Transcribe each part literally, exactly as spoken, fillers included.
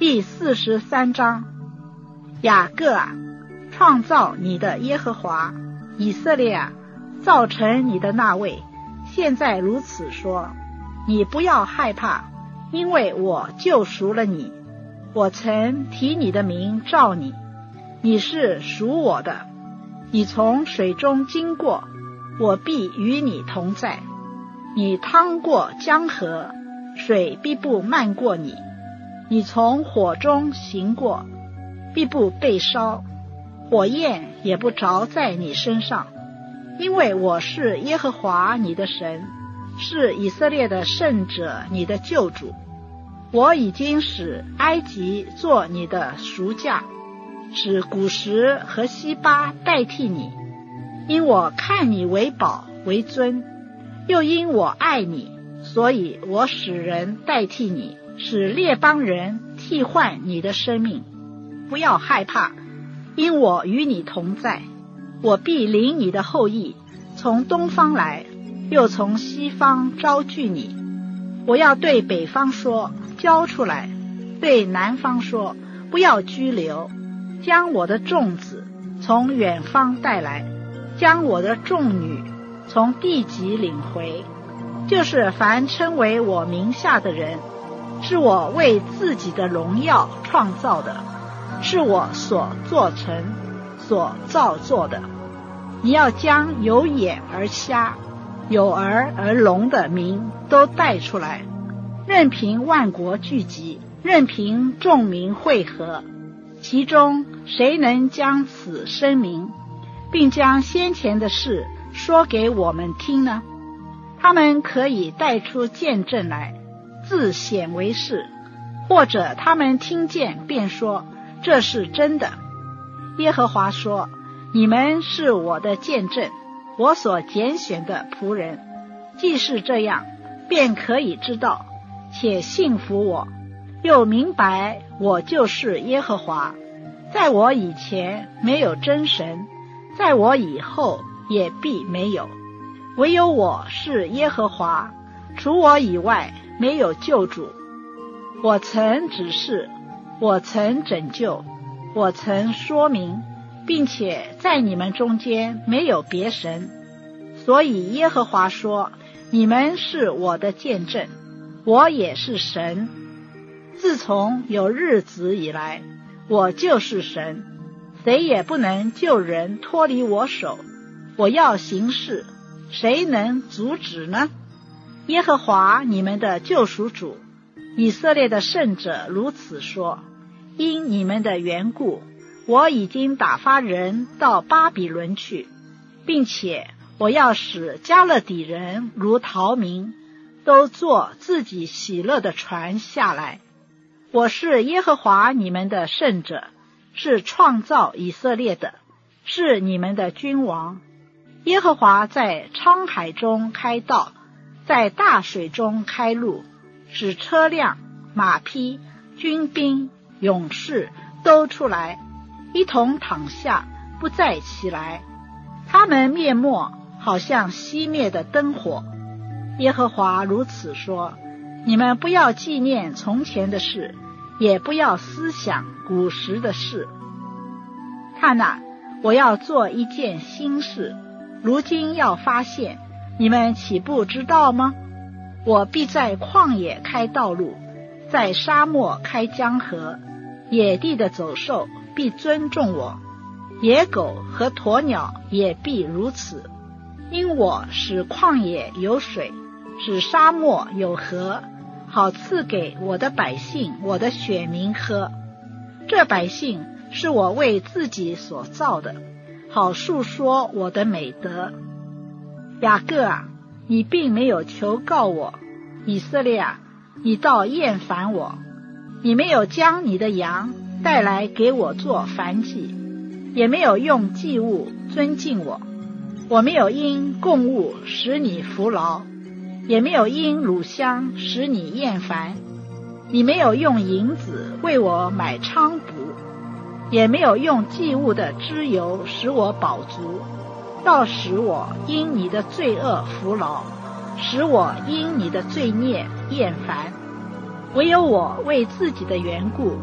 第四十三章。雅各啊，创造你的耶和华；以色列啊，造成你的那位。现在如此说，你不要害怕，因为我救赎了你。我曾提你的名召你，你是属我的。你从水中经过，我必与你同在。你趟过江河，水必不漫过你。你从火中行过，必不被烧，火焰也不着在你身上。因为我是耶和华你的神，是以色列的圣者，你的救主。我已经使埃及做你的赎价，使古时和西巴代替你。因我看你为宝为尊，又因我爱你，所以我使人代替你，使列邦人替换你的生命。不要害怕，因我与你同在。我必领你的后裔从东方来，又从西方招聚你。我要对北方说，交出来；对南方说，不要拘留。将我的众子从远方带来，将我的众女从地极领回。就是凡称为我名下的人，是我为自己的荣耀创造的，是我所做成、所造作的。你要将有眼而瞎、有耳而聋的名都带出来，任凭万国聚集，任凭众民会合，其中谁能将此声明，并将先前的事说给我们听呢？他们可以带出见证来，自显为是，或者他们听见便说，这是真的。耶和华说，你们是我的见证，我所拣选的仆人。既是这样，便可以知道，且信服我，又明白我就是耶和华。在我以前没有真神，在我以后也必没有。唯有我是耶和华，除我以外没有救主。我曾指示，我曾拯救，我曾说明，并且在你们中间没有别神。所以耶和华说，你们是我的见证，我也是神。自从有日子以来，我就是神，谁也不能救人脱离我手。我要行事，谁能阻止呢？耶和华你们的救赎主，以色列的圣者如此说，因你们的缘故，我已经打发人到巴比伦去，并且我要使加勒底人如逃民，都坐自己喜乐的船下来。我是耶和华你们的圣者，是创造以色列的，是你们的君王。耶和华在沧海中开道，在大水中开路，使车辆、马匹、军兵、勇士都出来，一同躺下，不再起来。他们灭没，好像熄灭的灯火。耶和华如此说，你们不要纪念从前的事，也不要思想古时的事。看哪，我要做一件新事，如今要发现，你们岂不知道吗？我必在旷野开道路，在沙漠开江河。野地的走兽必尊重我，野狗和鸵鸟也必如此。因我使旷野有水，使沙漠有河，好赐给我的百姓，我的选民喝。这百姓是我为自己所造的，好述说我的美德。雅各啊，你并没有求告我；以色列啊，你倒厌烦我。你没有将你的羊带来给我做燔祭，也没有用祭物尊敬我。我没有因供物使你服劳，也没有因乳香使你厌烦。你没有用银子为我买菖蒲，也没有用祭物的脂油使我饱足，倒使我因你的罪恶服劳，使我因你的罪孽厌烦。唯有我为自己的缘故，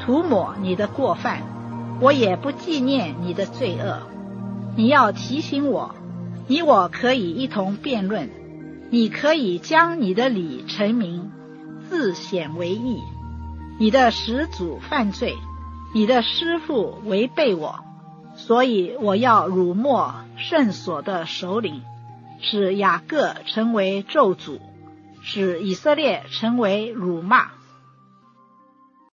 涂抹你的过犯，我也不纪念你的罪恶。你要提醒我，你我可以一同辩论，你可以将你的理陈明，自显为义。你的始祖犯罪，你的师父违背我，所以我要辱没圣所的首领，使雅各成为咒诅，使以色列成为辱骂。